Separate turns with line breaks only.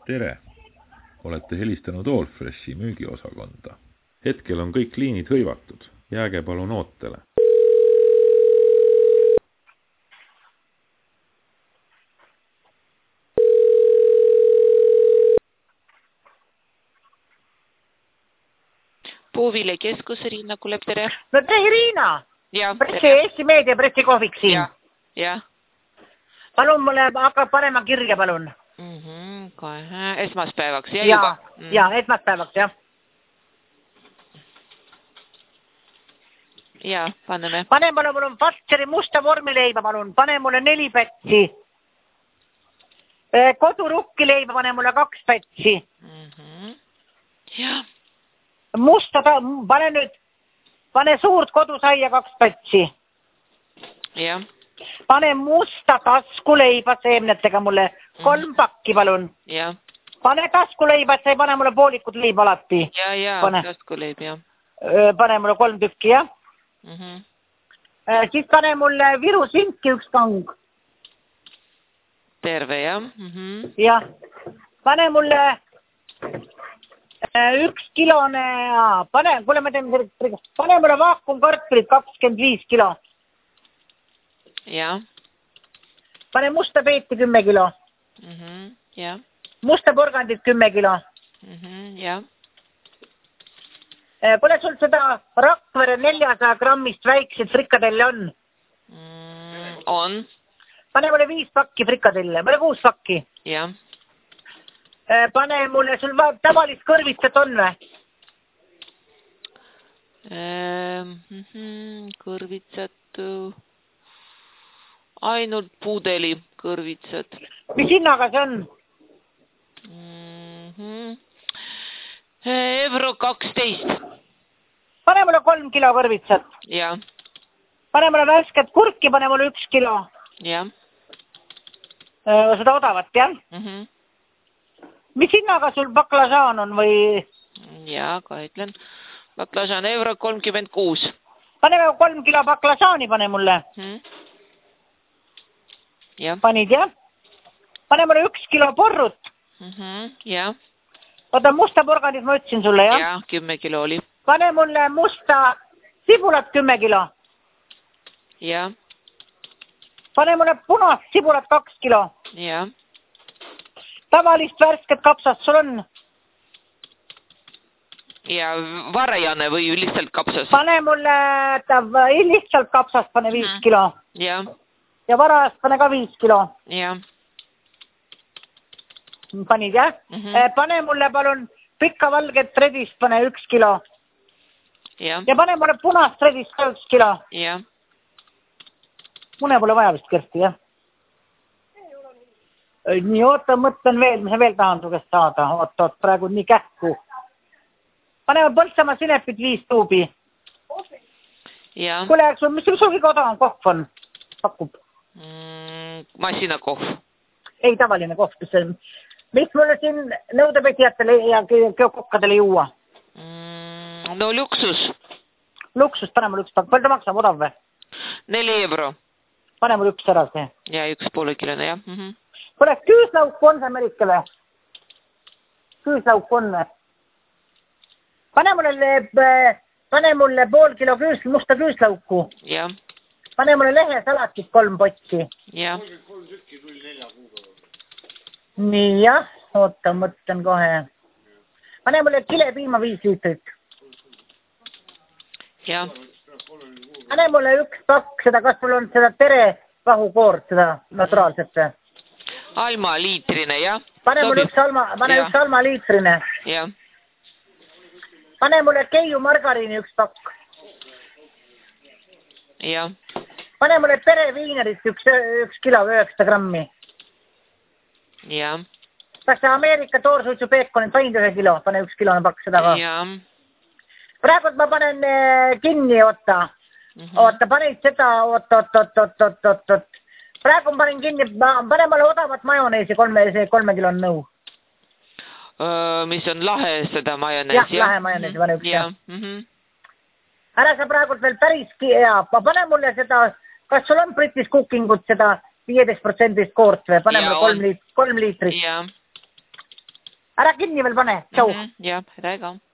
Tere! Olete helistanud Allfreshi müügiosakonda. Hetkel on kõik liinid hõivatud. Jääge palun ootele.
Puuvile keskus, Riina Kulep, tere.
No tere, Riina!
Ja,
Eesti Meedia pressikohvik siin.
Ja.
Palun mulle hakkab panema kirja, palun.
Kohe esmaspäevaks ja
juba.
juba.
Ja, esmaspäevaks, jah.
Ja, paneme.
Pane mulle palun Fatseri musta vormileiba, palun. Pane mulle 4 pätsi. Kodurukkileiba pane mulle 2 pätsi.
Ja.
Musta, pane suurt kodusaia 2 pätsi.
Ja.
Pane musta taskuleiba seemnetega mulle 3 pakki, palun.
Ja.
Pane taskuleiba, et sa ei pane mulle poolikut leiba alati.
Ja, taskuleib, ja.
Pane mulle 3 tükki, jah. Siis pane mulle Viru sinki 1 kang.
Terve, jah.
Jah. Pane mulle 1 kilone, pane mulle vaakumkartulit 25 kilo.
Ja.
Pane musta peeti 10 kilo.
Ja.
Musta porgandit 10 kilo.
Ja.
Kuule, sul seda Rakvere 400 grammist väikseid frikadelle on?
On.
Pane mulle 5 pakki frikadelle, pane 6 pakki.
Ja.
Pane mulle, sul tavalist kõrvitsat on või?
Kõrvitsat, ainult pudeli kõrvitsat.
Mis hinnaga see on?
Euro 12.
Pane mulle 3 kilo kõrvitsat.
Ja.
Pane mulle värsket kurki, pane mulle 1 kilo.
Ja.
Seda odavat, jah? Mis hinnaga sul baklažaan on või?
Ja, kohe ütlen. Baklažaan euro 36.
Pane 3 kilo baklažaani, pane mulle.
Ja.
Panid, jah? Pane mulle 1 kilo porrut.
Ja.
Oota, musta porgandit ma ütlesin sulle, jah?
Ja, 10 kilo oli.
Pane mulle musta sibulat 10 kilo.
Ja.
Pane mulle punast sibulat 2 kilo.
Ja.
Tavalist värsket kapsast sul on?
Ja varajane või lihtsalt kapsas?
Pane mulle lihtsalt kapsast, pane 5 kilo.
Ja.
Ja varajast pane ka 5 kilo.
Ja.
Panid, jah? Pane mulle palun pikka valget redist, pane 1 kilo.
Ja.
Ja pane mulle punast redist ka 1 kilo.
Ja.
Mune pole vaja vist Kersti, jah? Nii, oota, mõtlen veel, mis ma veel tahan su käest saada. Oot, praegu nii kähku. Pane Põltsamaa sinepit 5 tuubi.
Ja.
Kuule, mis sul kõige odavam kohv on? Pakub.
Masinakohv.
Ei, tavaline kohv. Mis mulle siin nõudepetijatele ja kokkadele juua?
No luksus.
Luksus, pane mulle 1 pakk. Palju ta maksab, odav või?
4 euro.
Pane mulle 1 ära see.
Ja 1,5 kilone, jah.
Kuule, küüslauku on see Amerikale? Küüslauku on või? Pane mulle pool kilo musta küüslauku.
Ja.
Pane mulle lehesalatit 3 potsi.
Ja.
Nii, jah. Oota, mõtlen kohe. Pane mulle kilepiima 5 liitrit.
Ja.
Pane mulle 1 pakk seda, kas mul on seda tere vahukoort, seda naturaalset.
Alma liitrine, jah.
Pane mulle 1 alma liitrine.
Ja.
Pane mulle keiu margariini 1 pakk.
Ja.
Pane mulle pereviinerit 1 kilo 9 grammi.
Ja.
Kas see Ameerika toorsuitsu peekonit panin 1 kilo? Pane 1 kilone pakk seda ka.
Ja.
Praegu ma panen kinni, oota. Oota, panin seda, oot. Praegu ma panin kinni, pane mulle odavat majoneesi 3 kilon nõu.
Mis on lahe seda majoneesi?
Jah, lahe majoneesi pane 1
kilo.
Ära sa praegu veel päris, pane mulle seda, kas sul on British Cookingut seda 15% koort või? Pane mulle 3 liitrit.
Ja.
ära kinni veel pane, tšau.
Jah, tere ka.